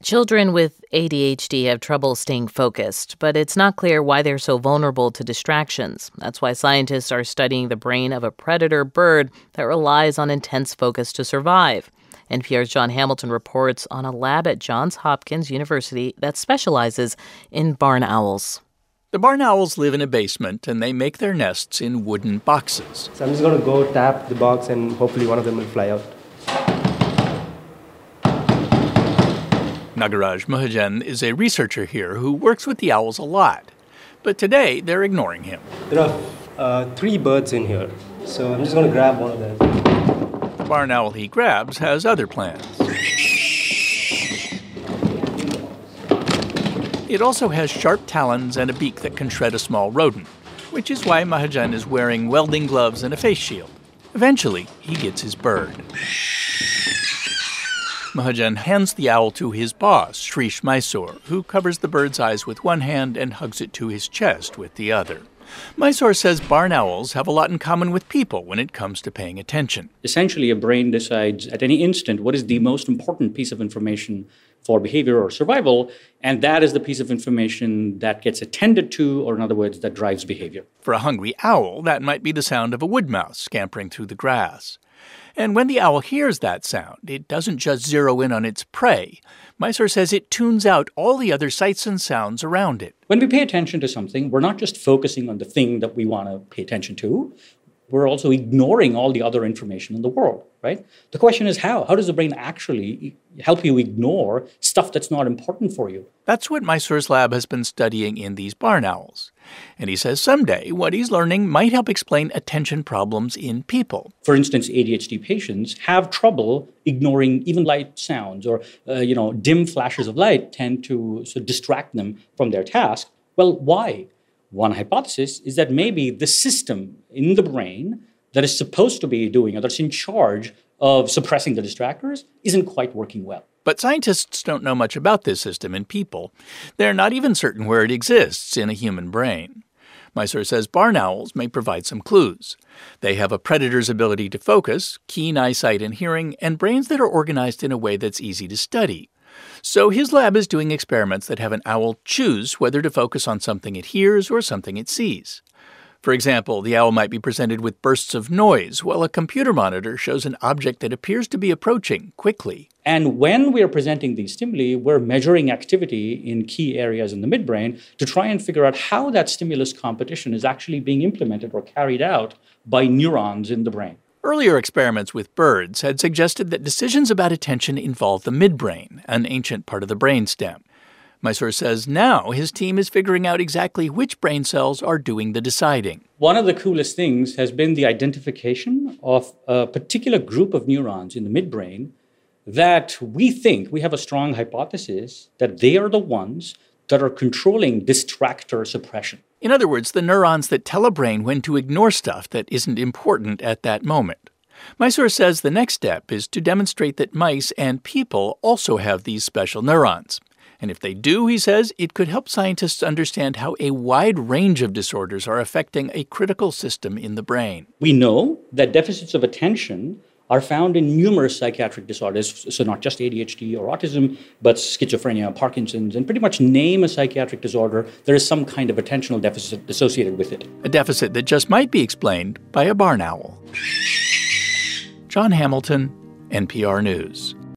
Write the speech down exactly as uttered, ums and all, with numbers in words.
Children with A D H D have trouble staying focused, but it's not clear why they're so vulnerable to distractions. That's why scientists are studying the brain of a predator bird that relies on intense focus to survive. N P R's Jon Hamilton reports on a lab at Johns Hopkins University that specializes in barn owls. The barn owls live in a basement, and they make their nests in wooden boxes. So I'm just going to go tap the box, and hopefully one of them will fly out. Nagaraj Mahajan is a researcher here who works with the owls a lot. But today, they're ignoring him. There are uh, three birds in here, so I'm just going to grab one of them. The barn owl he grabs has other plans. It also has sharp talons and a beak that can shred a small rodent, which is why Mahajan is wearing welding gloves and a face shield. Eventually, he gets his bird. Mahajan hands the owl to his boss, Shrish Mysore, who covers the bird's eyes with one hand and hugs it to his chest with the other. Mysore says barn owls have a lot in common with people when it comes to paying attention. Essentially, a brain decides at any instant what is the most important piece of information for behavior or survival, and that is the piece of information that gets attended to, or in other words, that drives behavior. For a hungry owl, that might be the sound of a wood mouse scampering through the grass. And when the owl hears that sound, it doesn't just zero in on its prey. Mysore says it tunes out all the other sights and sounds around it. When we pay attention to something, we're not just focusing on the thing that we want to pay attention to. We're also ignoring all the other information in the world, right? The question is how? How does the brain actually help you ignore stuff that's not important for you? That's what Mysore's lab has been studying in these barn owls. And he says someday what he's learning might help explain attention problems in people. For instance, A D H D patients have trouble ignoring even light sounds or, uh, you know, dim flashes of light tend to sort of distract them from their task. Well, why? One hypothesis is that maybe the system in the brain that is supposed to be doing, or that's in charge of suppressing the distractors, isn't quite working well. But scientists don't know much about this system in people. They're not even certain where it exists in a human brain. Mysore says barn owls may provide some clues. They have a predator's ability to focus, keen eyesight and hearing, and brains that are organized in a way that's easy to study. So his lab is doing experiments that have an owl choose whether to focus on something it hears or something it sees. For example, the owl might be presented with bursts of noise, while a computer monitor shows an object that appears to be approaching quickly. And when we are presenting these stimuli, we're measuring activity in key areas in the midbrain to try and figure out how that stimulus competition is actually being implemented or carried out by neurons in the brain. Earlier experiments with birds had suggested that decisions about attention involve the midbrain, an ancient part of the brainstem. Mysore says now his team is figuring out exactly which brain cells are doing the deciding. One of the coolest things has been the identification of a particular group of neurons in the midbrain that we think, we have a strong hypothesis, that they are the ones that are controlling distractor suppression. In other words, the neurons that tell a brain when to ignore stuff that isn't important at that moment. Mysore says the next step is to demonstrate that mice and people also have these special neurons. And if they do, he says, it could help scientists understand how a wide range of disorders are affecting a critical system in the brain. We know that deficits of attention are found in numerous psychiatric disorders, so not just A D H D or autism, but schizophrenia, Parkinson's, and pretty much name a psychiatric disorder, there is some kind of attentional deficit associated with it. A deficit that just might be explained by a barn owl. Jon Hamilton, N P R News.